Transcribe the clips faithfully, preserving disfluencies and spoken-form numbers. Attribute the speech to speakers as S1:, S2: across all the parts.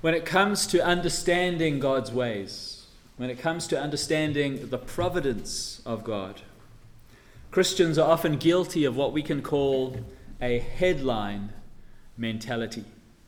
S1: When it comes to understanding God's ways, when it comes to understanding the providence of God, Christians are often guilty of what we can call a headline mentality.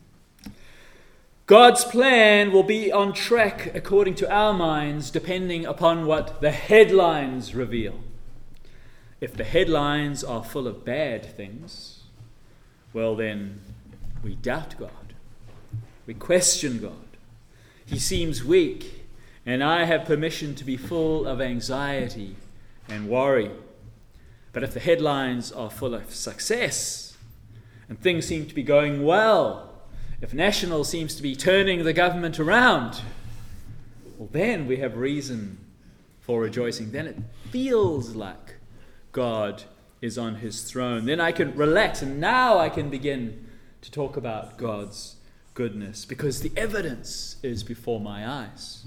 S1: God's plan will be on track according to our minds, depending upon what the headlines reveal. If the headlines are full of bad things, well then we doubt God. We question God. He seems weak, and I have permission to be full of anxiety and worry. But if the headlines are full of success, and things seem to be going well, if National seems to be turning the government around, well then we have reason for rejoicing. Then it feels like God is on his throne. Then I can relax, and now I can begin to talk about God's goodness, because the evidence is before my eyes.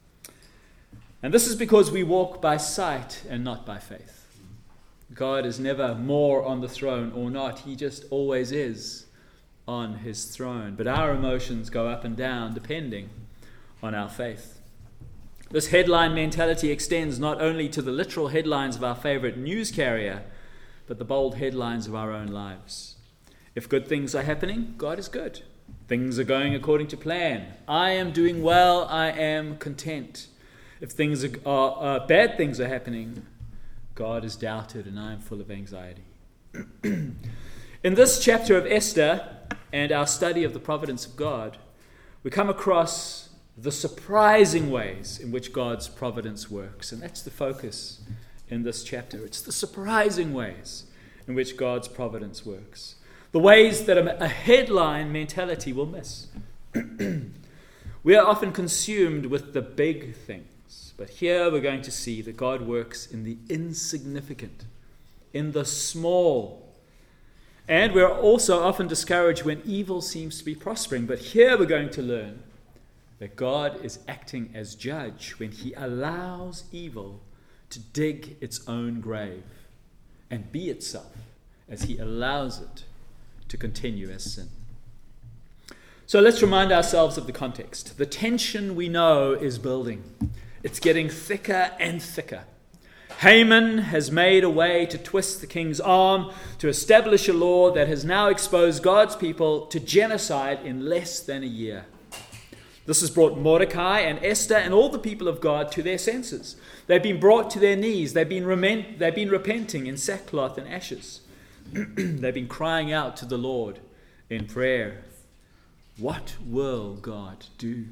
S1: And this is because we walk by sight and not by faith. God is never more on the throne or not. He just always is on his throne. But our emotions go up and down depending on our faith. This headline mentality extends not only to the literal headlines of our favorite news carrier, but the bold headlines of our own lives. If good things are happening, God is good. Things are going according to plan. I am doing well. I am content. If things are, are uh, bad things are happening, God is doubted, and I am full of anxiety. In this chapter of Esther and our study of the providence of God, we come across the surprising ways in which God's providence works. And that's the focus in this chapter. It's the surprising ways in which God's providence works. The ways that a headline mentality will miss. We are often consumed with the big things, but here we're going to see that God works in the insignificant, in the small. And we're also often discouraged when evil seems to be prospering, but here we're going to learn that God is acting as judge when he allows evil to dig its own grave and be itself as he allows it to continue as sin. So let's remind ourselves of the context. The tension we know is building. It's getting thicker and thicker. Haman has made a way to twist the king's arm, to establish a law that has now exposed God's people to genocide in less than a year. This has brought Mordecai and Esther and all the people of God to their senses. They've been brought to their knees. They've been, rement- they've been repenting in sackcloth and ashes. They've been crying out to the Lord in prayer. What will God do?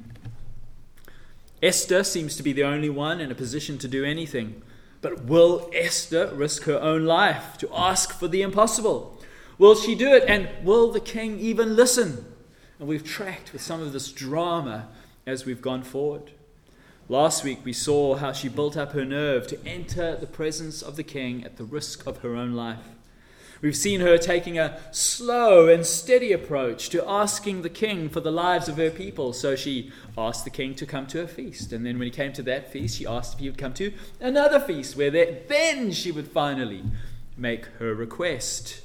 S1: Esther seems to be the only one in a position to do anything. But will Esther risk her own life to ask for the impossible? Will she do it? And will the king even listen? And we've tracked with some of this drama as we've gone forward. Last week we saw how she built up her nerve to enter the presence of the king at the risk of her own life. We've seen her taking a slow and steady approach to asking the king for the lives of her people. So she asked the king to come to a feast. And then when he came to that feast, she asked if he would come to another feast, where then she would finally make her request.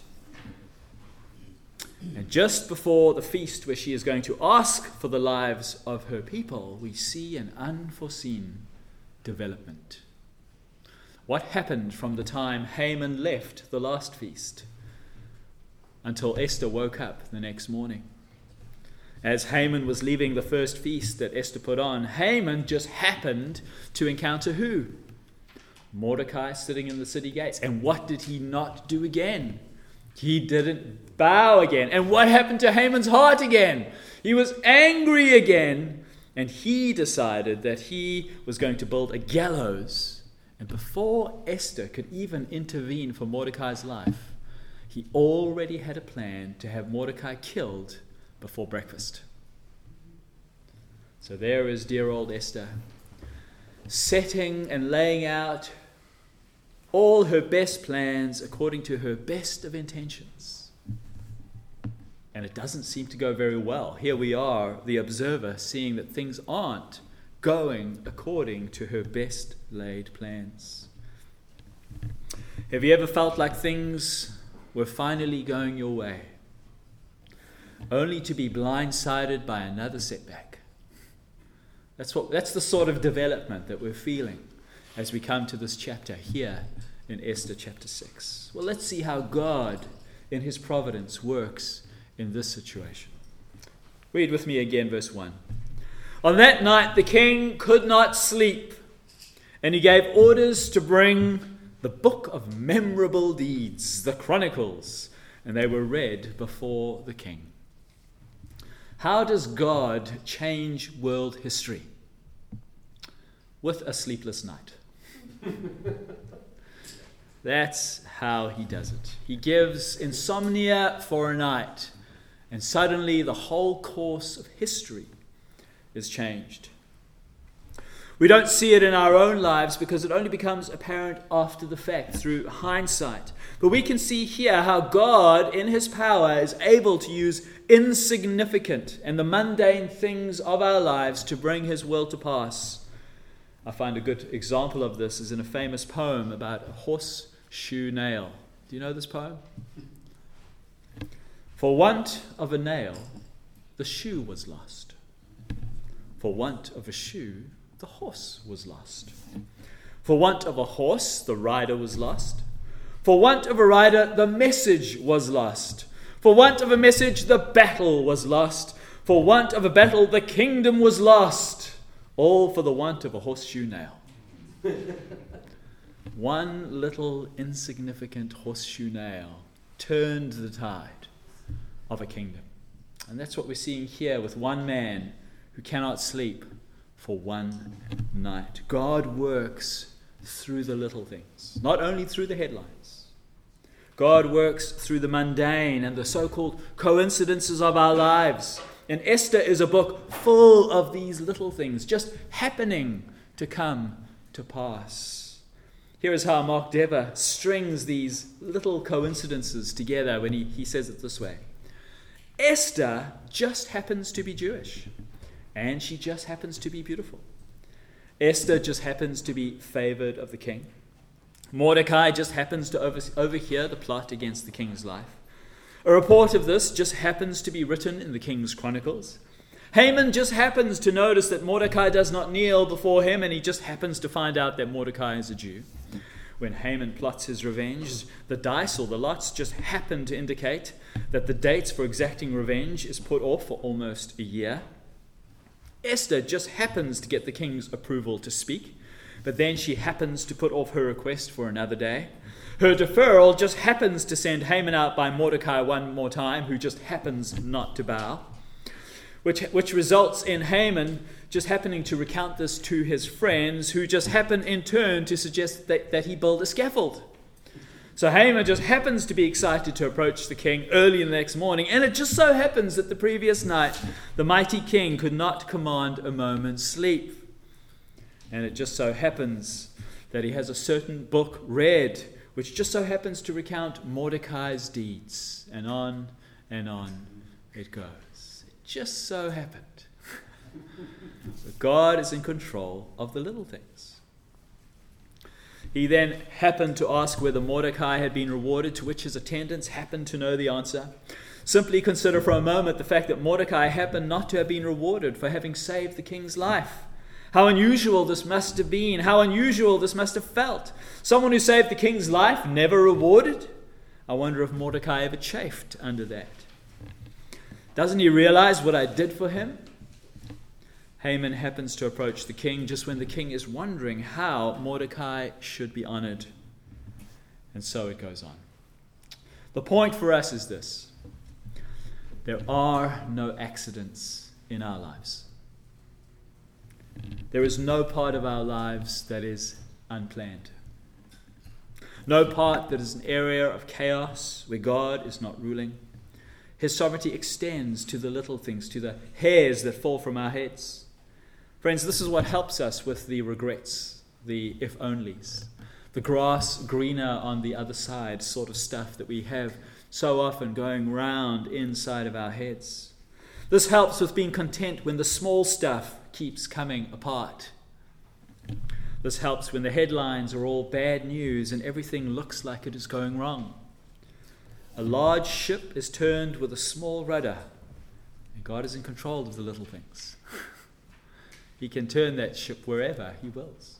S1: And just before the feast where she is going to ask for the lives of her people, we see an unforeseen development. What happened from the time Haman left the last feast until Esther woke up the next morning? As Haman was leaving the first feast that Esther put on, Haman just happened to encounter who? Mordecai sitting in the city gates. And what did he not do again? He didn't bow again. And what happened to Haman's heart again? He was angry again, and he decided that he was going to build a gallows. And before Esther could even intervene for Mordecai's life, he already had a plan to have Mordecai killed before breakfast. So there is dear old Esther, setting and laying out all her best plans according to her best of intentions. And it doesn't seem to go very well. Here we are, the observer, seeing that things aren't going according to her best laid plans. Have you ever felt like things were finally going your way, only to be blindsided by another setback? That's what that's the sort of development that we're feeling as we come to this chapter here in Esther chapter six. Well, let's see how God in his providence works in this situation. Read with me again verse one. On that night the king could not sleep, and he gave orders to bring the book of memorable deeds, the Chronicles, and they were read before the king. How does God change world history? With a sleepless night. That's how he does it. He gives insomnia for a night, and suddenly the whole course of history is changed. We don't see it in our own lives because it only becomes apparent after the fact, through hindsight. But we can see here how God, in his power, is able to use insignificant and the mundane things of our lives to bring his will to pass. I find a good example of this is in a famous poem about a horseshoe nail. Do you know this poem? For want of a nail, the shoe was lost. For want of a shoe, the horse was lost. For want of a horse, the rider was lost. For want of a rider, the message was lost. For want of a message, the battle was lost. For want of a battle, the kingdom was lost. All for the want of a horseshoe nail. One little insignificant horseshoe nail turned the tide of a kingdom. And that's what we're seeing here with one man who cannot sleep for one night. God works through the little things, not only through the headlines. God works through the mundane and the so-called coincidences of our lives. And Esther is a book full of these little things just happening to come to pass. Here is how Mark Dever strings these little coincidences together when he, he says it this way. Esther just happens to be Jewish. And she just happens to be beautiful. Esther just happens to be favored of the king. Mordecai just happens to over, overhear the plot against the king's life. A report of this just happens to be written in the king's chronicles. Haman just happens to notice that Mordecai does not kneel before him, and he just happens to find out that Mordecai is a Jew. When Haman plots his revenge, the dice or the lots just happen to indicate that the date for exacting revenge is put off for almost a year. Esther just happens to get the king's approval to speak, but then she happens to put off her request for another day. Her deferral just happens to send Haman out by Mordecai one more time, who just happens not to bow, which, which results in Haman just happening to recount this to his friends, who just happen in turn to suggest that, that he build a scaffold. So Haman just happens to be excited to approach the king early in the next morning, and it just so happens that the previous night the mighty king could not command a moment's sleep. And it just so happens that he has a certain book read, which just so happens to recount Mordecai's deeds, and on and on it goes. It just so happened. But God is in control of the little things. He then happened to ask whether Mordecai had been rewarded, to which his attendants happened to know the answer. Simply consider for a moment the fact that Mordecai happened not to have been rewarded for having saved the king's life. How unusual this must have been. How unusual this must have felt. Someone who saved the king's life never rewarded? I wonder if Mordecai ever chafed under that. Doesn't he realize what I did for him? Haman happens to approach the king just when the king is wondering how Mordecai should be honored. And so it goes on. The point for us is this. There are no accidents in our lives. There is no part of our lives that is unplanned. No part that is an area of chaos where God is not ruling. His sovereignty extends to the little things, to the hairs that fall from our heads. Friends, this is what helps us with the regrets, the if-onlys, the grass greener on the other side sort of stuff that we have so often going round inside of our heads. This helps with being content when the small stuff keeps coming apart. This helps when the headlines are all bad news and everything looks like it is going wrong. A large ship is turned with a small rudder, and God is in control of the little things. He can turn that ship wherever he wills.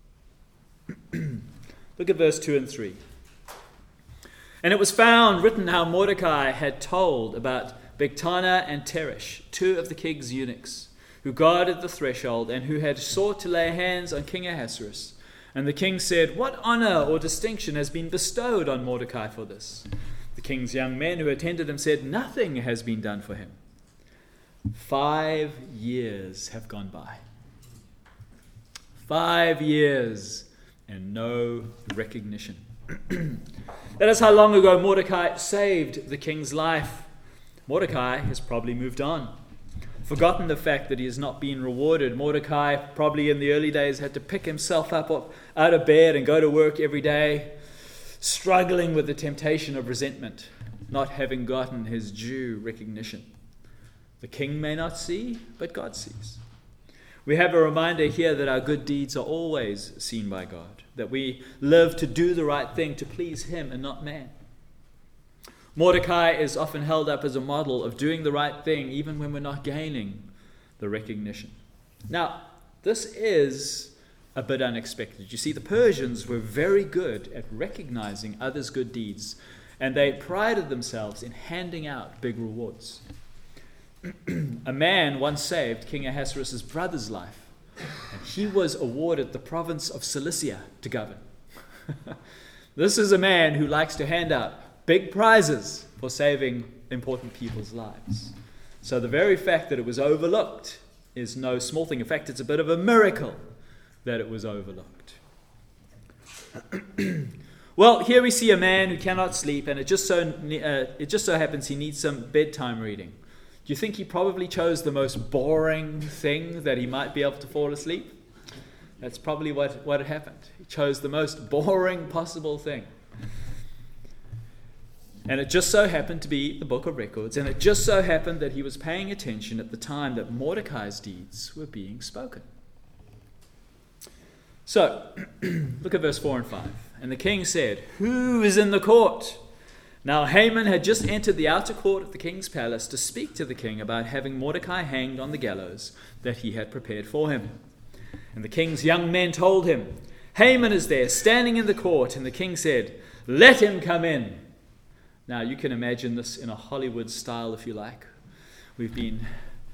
S1: Look at verse two and three. And it was found written how Mordecai had told about Bigthana and Teresh, two of the king's eunuchs, who guarded the threshold and who had sought to lay hands on King Ahasuerus. And the king said, "What honor or distinction has been bestowed on Mordecai for this?" The king's young men who attended him said, "Nothing has been done for him." Five years have gone by. Five years and no recognition. That is how long ago Mordecai saved the king's life. Mordecai has probably moved on, forgotten the fact that he has not been rewarded. Mordecai probably in the early days had to pick himself up out of bed and go to work every day, struggling with the temptation of resentment, not having gotten his due recognition. The king may not see, but God sees. We have a reminder here that our good deeds are always seen by God, that we live to do the right thing, to please him and not man. Mordecai is often held up as a model of doing the right thing even when we're not gaining the recognition. Now, this is a bit unexpected. You see, the Persians were very good at recognizing others' good deeds, and they prided themselves in handing out big rewards. A man once saved King Ahasuerus' brother's life, and he was awarded the province of Cilicia to govern. This is a man who likes to hand out big prizes for saving important people's lives. So the very fact that it was overlooked is no small thing. In fact, it's a bit of a miracle that it was overlooked. Well, here we see a man who cannot sleep, and it just so uh, it just so happens he needs some bedtime reading. Do you think he probably chose the most boring thing that he might be able to fall asleep? That's probably what, what had happened. He chose the most boring possible thing. And it just so happened to be the Book of Records, and it just so happened that he was paying attention at the time that Mordecai's deeds were being spoken. So, look at verse four and five. And the king said, "Who is in the court?" Now Haman had just entered the outer court of the king's palace to speak to the king about having Mordecai hanged on the gallows that he had prepared for him. And the king's young men told him, "Haman is there, standing in the court." And the king said, "Let him come in." Now you can imagine this in a Hollywood style if you like. We've been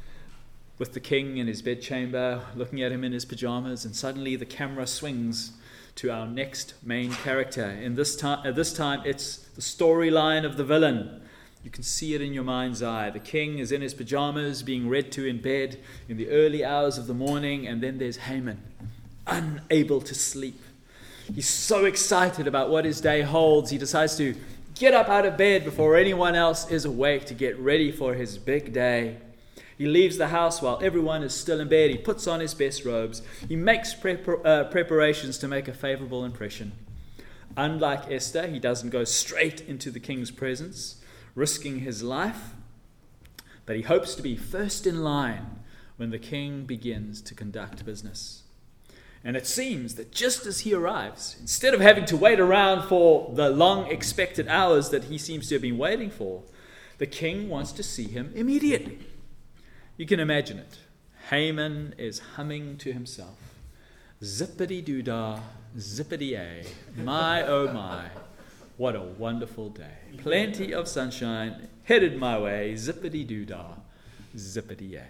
S1: with the king in his bedchamber, looking at him in his pajamas, and suddenly the camera swings to our next main character. In this time, at this time, it's the storyline of the villain. You can see it in your mind's eye. The king is in his pajamas, being read to in bed in the early hours of the morning, and then there's Haman, unable to sleep. He's so excited about what his day holds, he decides to get up out of bed before anyone else is awake to get ready for his big day. He leaves the house while everyone is still in bed. He puts on his best robes. He makes prepar- uh, preparations to make a favorable impression. Unlike Esther, he doesn't go straight into the king's presence, risking his life, but he hopes to be first in line when the king begins to conduct business. And it seems that just as he arrives, instead of having to wait around for the long expected hours that he seems to have been waiting for, the king wants to see him immediately. You can imagine it. Haman is humming to himself. Zippity-doo-dah, zippity-ay, my oh my, what a wonderful day. Plenty of sunshine headed my way, zippity-doo-dah, zippity-ay.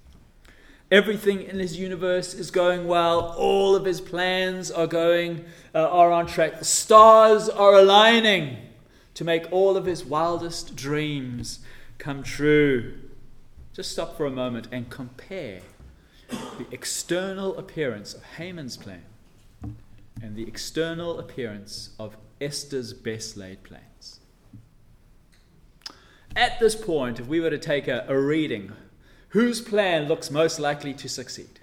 S1: Everything in his universe is going well. All of his plans are going, uh, are on track. The stars are aligning to make all of his wildest dreams come true. Just stop for a moment and compare the external appearance of Haman's plan and the external appearance of Esther's best laid plans. At this point, if we were to take a, a reading, whose plan looks most likely to succeed?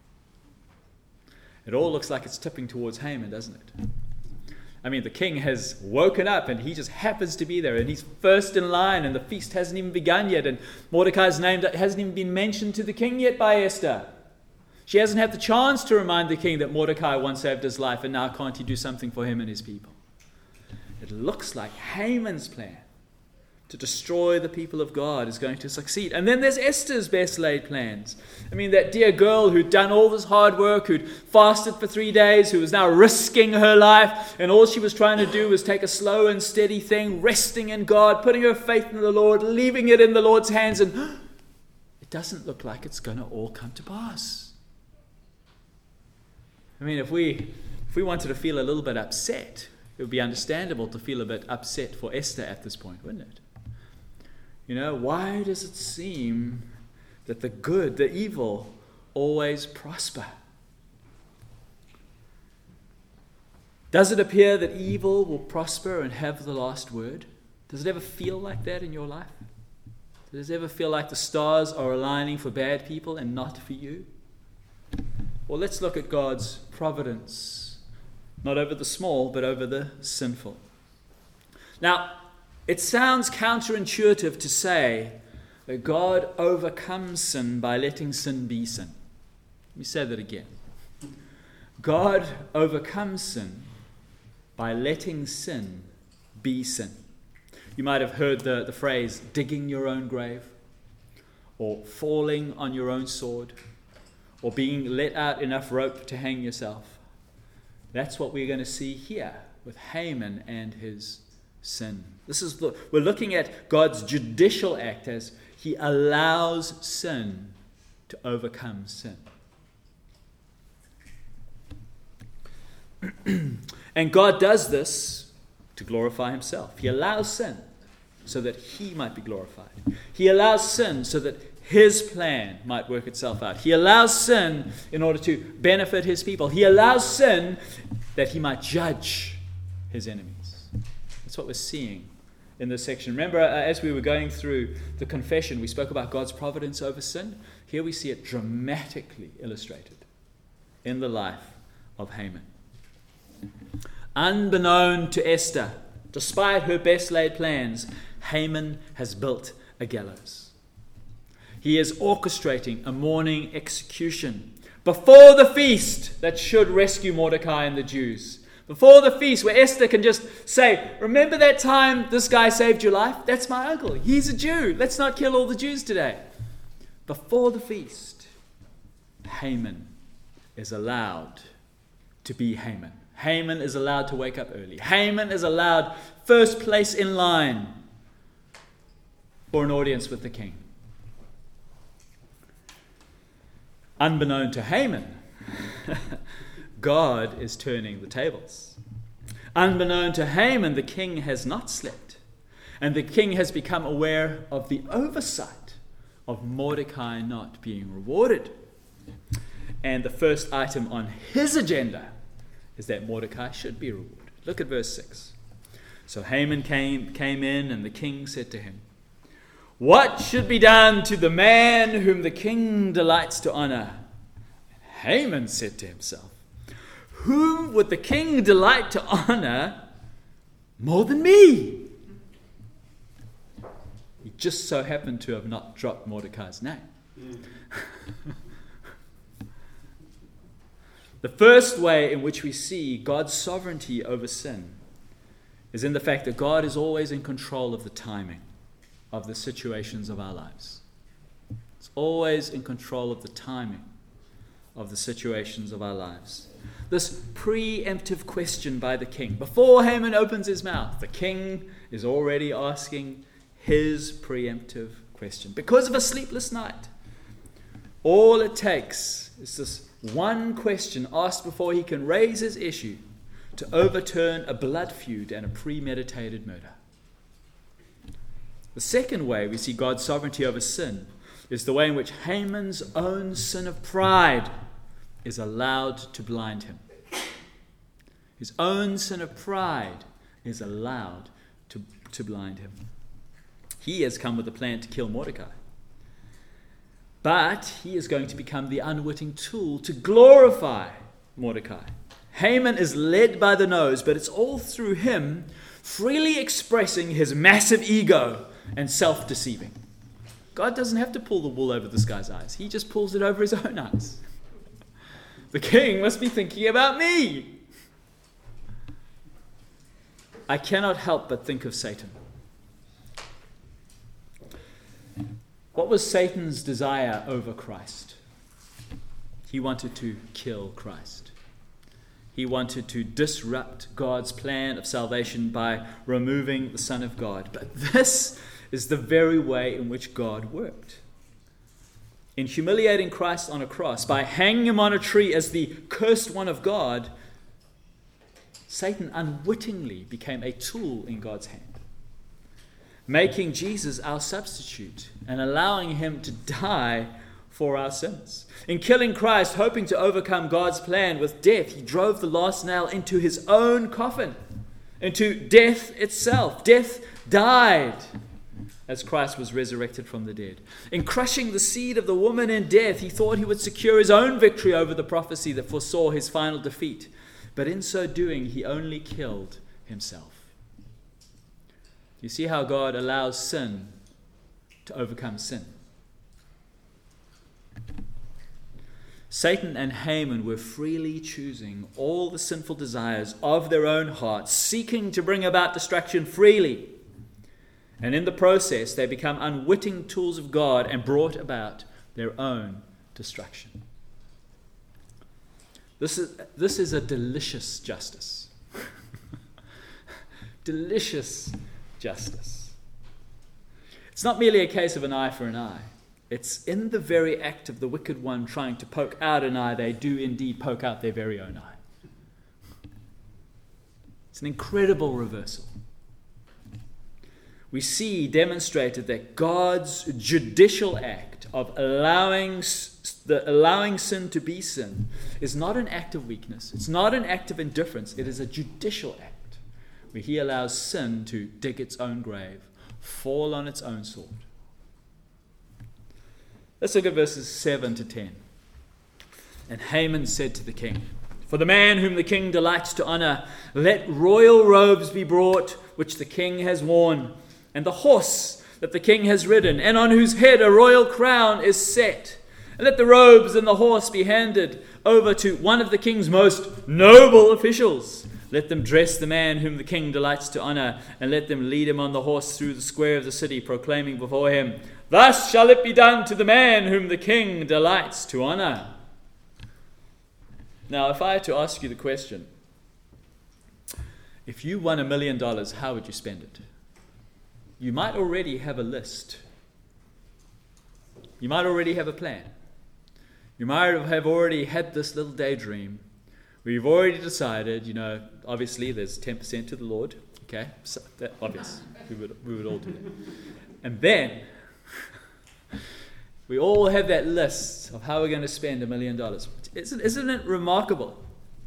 S1: It all looks like it's tipping towards Haman, doesn't it? I mean, the king has woken up and he just happens to be there and he's first in line and the feast hasn't even begun yet and Mordecai's name hasn't even been mentioned to the king yet by Esther. She hasn't had the chance to remind the king that Mordecai once saved his life and now can't he do something for him and his people. It looks like Haman's plan to destroy the people of God is going to succeed. And then there's Esther's best laid plans. I mean, that dear girl who'd done all this hard work, who'd fasted for three days, who was now risking her life, and all she was trying to do was take a slow and steady thing, resting in God, putting her faith in the Lord, leaving it in the Lord's hands, and it doesn't look like it's going to all come to pass. I mean, if we if we wanted to feel a little bit upset, it would be understandable to feel a bit upset for Esther at this point, wouldn't it? You know, why does it seem that the good, the evil, always prosper? Does it appear that evil will prosper and have the last word? Does it ever feel like that in your life? Does it ever feel like the stars are aligning for bad people and not for you? Well, let's look at God's providence, not over the small, but over the sinful. Now, it sounds counterintuitive to say that God overcomes sin by letting sin be sin. Let me say that again. God overcomes sin by letting sin be sin. You might have heard the, the phrase, digging your own grave, or falling on your own sword, or being let out enough rope to hang yourself. That's what we're going to see here with Haman and his sin. This is the, we're looking at God's judicial act as he allows sin to overcome sin. And God does this to glorify himself. He allows sin so that he might be glorified. He allows sin so that his plan might work itself out. He allows sin in order to benefit his people. He allows sin that he might judge his enemies. That's what we're seeing in this section. Remember, uh, as we were going through the confession, we spoke about God's providence over sin. Here we see it dramatically illustrated in the life of Haman. Unbeknown to Esther, despite her best laid plans, Haman has built a gallows. He is orchestrating a morning execution before the feast that should rescue Mordecai and the Jews. Before the feast where Esther can just say, remember that time this guy saved your life? That's my uncle. He's a Jew. Let's not kill all the Jews today. Before the feast, Haman is allowed to be Haman. Haman is allowed to wake up early. Haman is allowed first place in line for an audience with the king. Unbeknown to Haman, God is turning the tables. Unbeknown to Haman, the king has not slept. And the king has become aware of the oversight of Mordecai not being rewarded. And the first item on his agenda is that Mordecai should be rewarded. Look at verse six. So Haman came, came in, and the king said to him, what should be done to the man whom the king delights to honor? And Haman said to himself, whom would the king delight to honor more than me? He just so happened to have not dropped Mordecai's name. Mm. The first way in which we see God's sovereignty over sin is in the fact that God is always in control of the timing of the situations of our lives. It's always in control of the timing of the situations of our lives. This preemptive question by the king, before Haman opens his mouth, the king is already asking his preemptive question. Because of a sleepless night, all it takes is this one question asked before he can raise his issue to overturn a blood feud and a premeditated murder. The second way we see God's sovereignty over sin is the way in which Haman's own sin of pride is allowed to blind him. His own sin of pride is allowed to, to blind him. He has come with a plan to kill Mordecai. But he is going to become the unwitting tool to glorify Mordecai. Haman is led by the nose, but it's all through him freely expressing his massive ego and self-deceiving. God doesn't have to pull the wool over this guy's eyes. He just pulls it over his own eyes. The king must be thinking about me. I cannot help but think of Satan. What was Satan's desire over Christ? He wanted to kill Christ. He wanted to disrupt God's plan of salvation by removing the Son of God. But this is the very way in which God worked. In humiliating Christ on a cross, by hanging him on a tree as the cursed one of God, Satan unwittingly became a tool in God's hand, making Jesus our substitute and allowing him to die for our sins. In killing Christ, hoping to overcome God's plan with death, he drove the last nail into his own coffin, into death itself. Death died as Christ was resurrected from the dead. In crushing the seed of the woman in death, he thought he would secure his own victory over the prophecy that foresaw his final defeat. But in so doing, he only killed himself. You see how God allows sin to overcome sin. Satan and Haman were freely choosing all the sinful desires of their own hearts, seeking to bring about destruction freely. And in the process, they become unwitting tools of God and brought about their own destruction. This is, this is a delicious justice. Delicious justice. It's not merely a case of an eye for an eye. It's in the very act of the wicked one trying to poke out an eye, they do indeed poke out their very own eye. It's an incredible reversal. We see demonstrated that God's judicial act of allowing the allowing sin to be sin is not an act of weakness. It's not an act of indifference. It is a judicial act where he allows sin to dig its own grave, fall on its own sword. Let's look at verses seven to ten. And Haman said to the king, "For the man whom the king delights to honor, let royal robes be brought, which the king has worn, and the horse that the king has ridden, and on whose head a royal crown is set. And let the robes and the horse be handed over to one of the king's most noble officials. Let them dress the man whom the king delights to honor, and let them lead him on the horse through the square of the city, proclaiming before him, 'Thus shall it be done to the man whom the king delights to honor.'" Now, if I had to ask you the question, if you won a million dollars, how would you spend it? You might already have a list. You might already have a plan. You might have already had this little daydream where you've already decided, you know, obviously there's ten percent to the Lord. Okay, so that, obvious. We would, we would all do that. And then we all have that list of how we're going to spend a million dollars. Isn't, isn't it remarkable?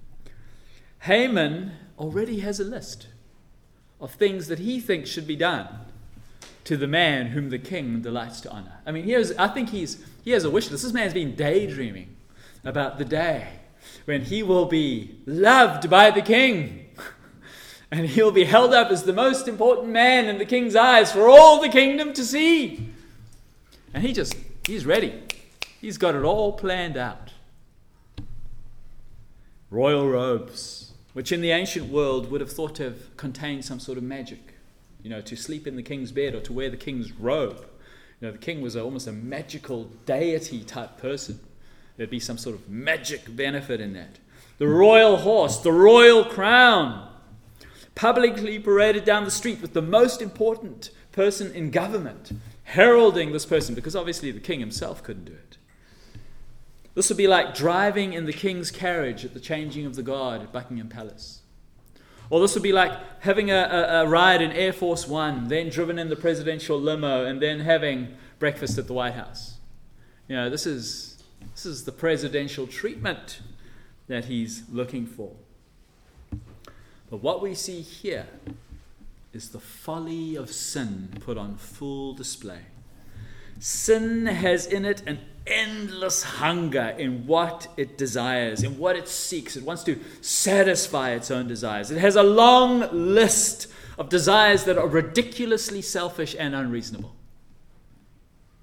S1: Haman already has a list of things that he thinks should be done to the man whom the king delights to honor. I mean, here's, I think he's he has a wish list. This man's been daydreaming about the day when he will be loved by the king. And he'll be held up as the most important man in the king's eyes for all the kingdom to see. And he just, he's ready. He's got it all planned out. Royal robes, which in the ancient world would have thought to have contained some sort of magic. You know, to sleep in the king's bed or to wear the king's robe. You know, the king was a, almost a magical deity type person. There'd be some sort of magic benefit in that. The royal horse, the royal crown, publicly paraded down the street with the most important person in government, heralding this person, because obviously the king himself couldn't do it. This would be like driving in the king's carriage at the changing of the guard at Buckingham Palace. Or this would be like having a, a, a ride in Air Force One, then driven in the presidential limo, and then having breakfast at the White House. You know, this is this is the presidential treatment that he's looking for. But what we see here is the folly of sin put on full display. Sin has in it an endless hunger in what it desires, in what it seeks. It wants to satisfy its own desires. It has a long list of desires that are ridiculously selfish and unreasonable.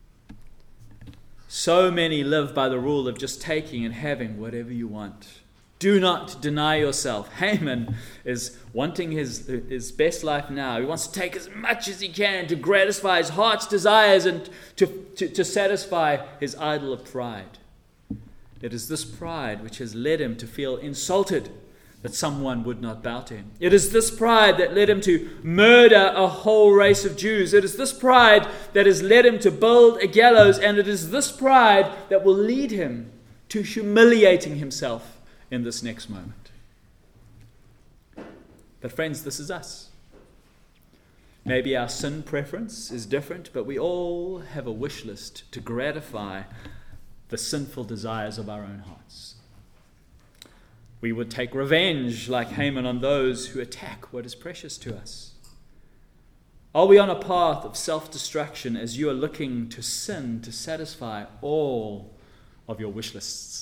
S1: So many live by the rule of just taking and having whatever you want. Do not deny yourself. Haman is wanting his, his best life now. He wants to take as much as he can to gratify his heart's desires and to, to, to satisfy his idol of pride. It is this pride which has led him to feel insulted that someone would not bow to him. It is this pride that led him to murder a whole race of Jews. It is this pride that has led him to build a gallows, and it is this pride that will lead him to humiliating himself in this next moment. But friends, this is us. Maybe our sin preference is different, but we all have a wish list to gratify the sinful desires of our own hearts. We would take revenge like Haman on those who attack what is precious to us. Are we on a path of self-destruction as you are looking to sin to satisfy all of your wish lists?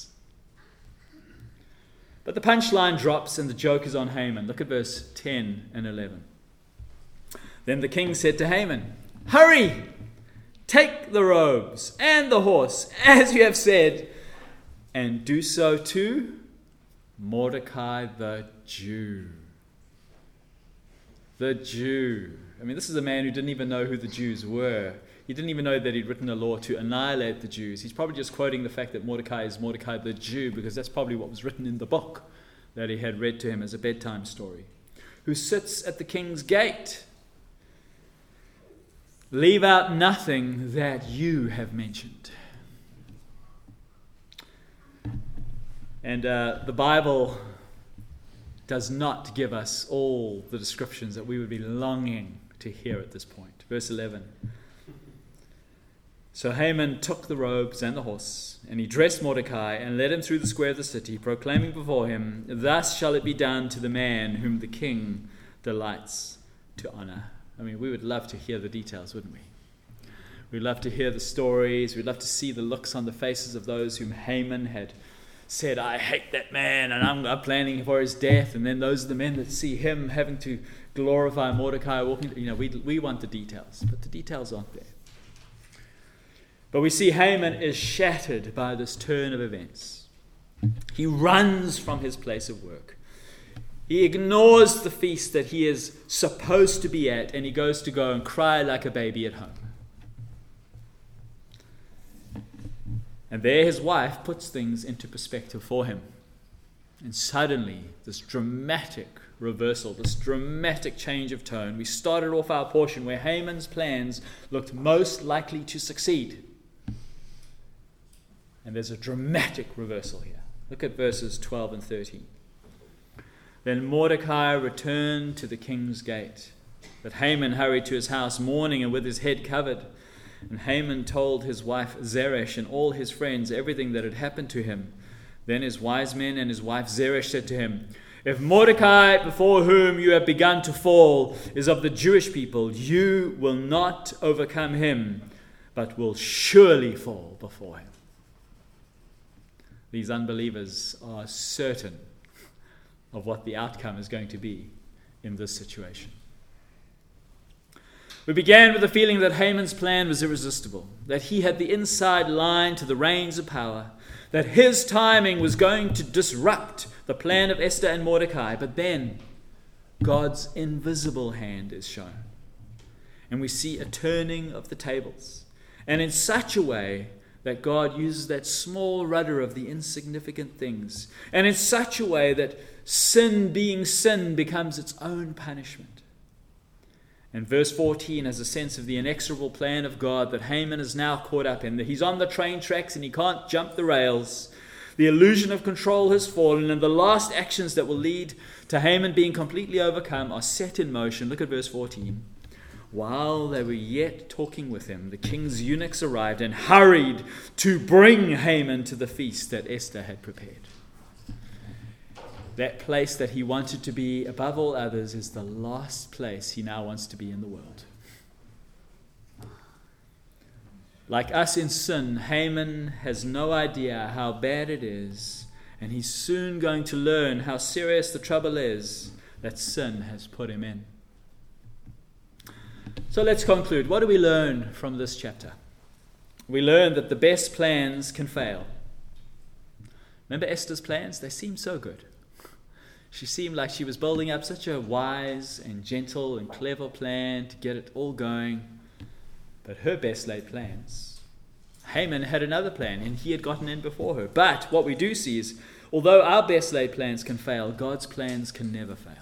S1: But the punchline drops and the joke is on Haman. Look at verse ten and eleven. Then the king said to Haman, "Hurry, take the robes and the horse, as you have said, and do so to Mordecai the Jew." The Jew. I mean, this is a man who didn't even know who the Jews were. He didn't even know that he'd written a law to annihilate the Jews. He's probably just quoting the fact that Mordecai is Mordecai the Jew, because that's probably what was written in the book that he had read to him as a bedtime story. Who sits at the king's gate. Leave out nothing that you have mentioned. And uh, the Bible does not give us all the descriptions that we would be longing to hear at this point. Verse eleven. So Haman took the robes and the horse, and he dressed Mordecai and led him through the square of the city, proclaiming before him, "Thus shall it be done to the man whom the king delights to honor." I mean, we would love to hear the details, wouldn't we? We'd love to hear the stories. We'd love to see the looks on the faces of those whom Haman had said, "I hate that man and I'm, I'm planning for his death." And then those are the men that see him having to glorify Mordecai walking. You know, we we want the details, but the details aren't there. But we see Haman is shattered by this turn of events. He runs from his place of work. He ignores the feast that he is supposed to be at, and he goes to go and cry like a baby at home. And there his wife puts things into perspective for him. And suddenly, this dramatic reversal, this dramatic change of tone. We started off our portion where Haman's plans looked most likely to succeed. And there's a dramatic reversal here. Look at verses twelve and thirteen. Then Mordecai returned to the king's gate, but Haman hurried to his house, mourning and with his head covered. And Haman told his wife Zeresh and all his friends everything that had happened to him. Then his wise men and his wife Zeresh said to him, "If Mordecai, before whom you have begun to fall, is of the Jewish people, you will not overcome him, but will surely fall before him." These unbelievers are certain of what the outcome is going to be in this situation. We began with the feeling that Haman's plan was irresistible, that he had the inside line to the reins of power, that his timing was going to disrupt the plan of Esther and Mordecai. But then God's invisible hand is shown, and we see a turning of the tables, and in such a way that God uses that small rudder of the insignificant things, and in such a way that sin being sin becomes its own punishment. And verse fourteen has a sense of the inexorable plan of God that Haman is now caught up in. That he's on the train tracks and he can't jump the rails. The illusion of control has fallen, and the last actions that will lead to Haman being completely overcome are set in motion. Look at verse fourteen. While they were yet talking with him, the king's eunuchs arrived and hurried to bring Haman to the feast that Esther had prepared. That place that he wanted to be above all others is the last place he now wants to be in the world. Like us in sin, Haman has no idea how bad it is, and he's soon going to learn how serious the trouble is that sin has put him in. So let's conclude. What do we learn from this chapter? We learn that the best plans can fail. Remember Esther's plans? They seemed so good. She seemed like she was building up such a wise and gentle and clever plan to get it all going. But her best laid plans, Haman had another plan, and he had gotten in before her. But what we do see is, although our best laid plans can fail, God's plans can never fail.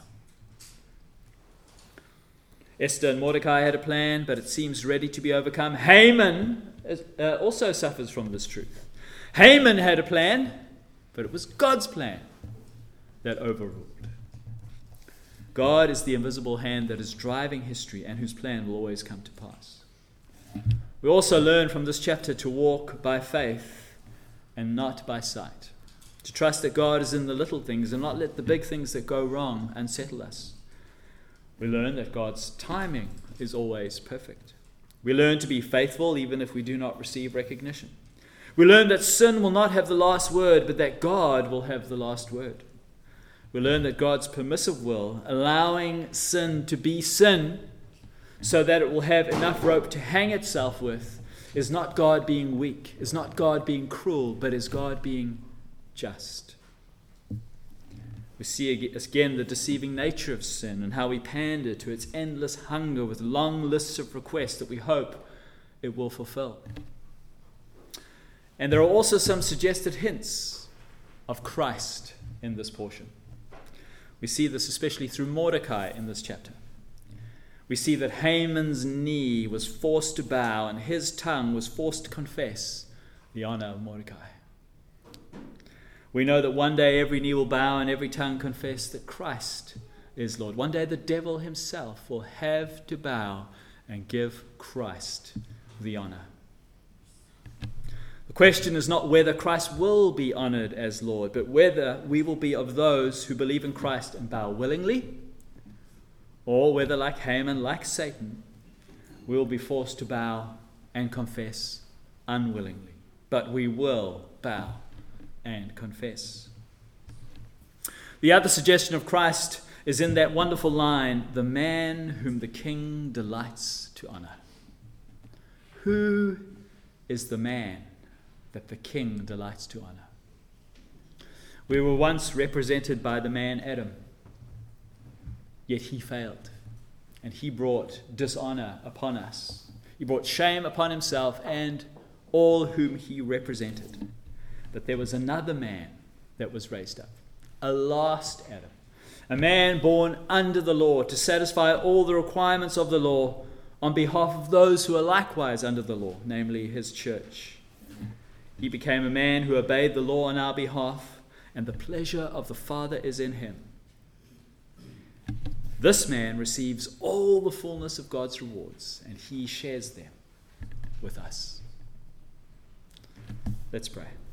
S1: Esther and Mordecai had a plan, but it seems ready to be overcome. Haman uh, also suffers from this truth. Haman had a plan, but it was God's plan that overruled. God is the invisible hand that is driving history and whose plan will always come to pass. We also learn from this chapter to walk by faith and not by sight. To trust that God is in the little things and not let the big things that go wrong unsettle us. We learn that God's timing is always perfect. We learn to be faithful even if we do not receive recognition. We learn that sin will not have the last word, but that God will have the last word. We learn that God's permissive will, allowing sin to be sin so that it will have enough rope to hang itself with, is not God being weak, is not God being cruel, but is God being just. We see again the deceiving nature of sin and how we pander to its endless hunger with long lists of requests that we hope it will fulfill. And there are also some suggested hints of Christ in this portion. We see this especially through Mordecai in this chapter. We see that Haman's knee was forced to bow and his tongue was forced to confess the honor of Mordecai. We know that one day every knee will bow and every tongue confess that Christ is Lord. One day the devil himself will have to bow and give Christ the honor. The question is not whether Christ will be honored as Lord, but whether we will be of those who believe in Christ and bow willingly, or whether, like Haman, like Satan, we will be forced to bow and confess unwillingly. But we will bow and confess. The other suggestion of Christ is in that wonderful line, the man whom the king delights to honor. Who is the man that the king delights to honor? We were once represented by the man Adam, yet he failed, and he brought dishonor upon us. He brought shame upon himself and all whom he represented. But there was another man that was raised up, a last Adam, a man born under the law to satisfy all the requirements of the law on behalf of those who are likewise under the law, namely his church. He became a man who obeyed the law on our behalf, and the pleasure of the Father is in him. This man receives all the fullness of God's rewards, and he shares them with us. Let's pray.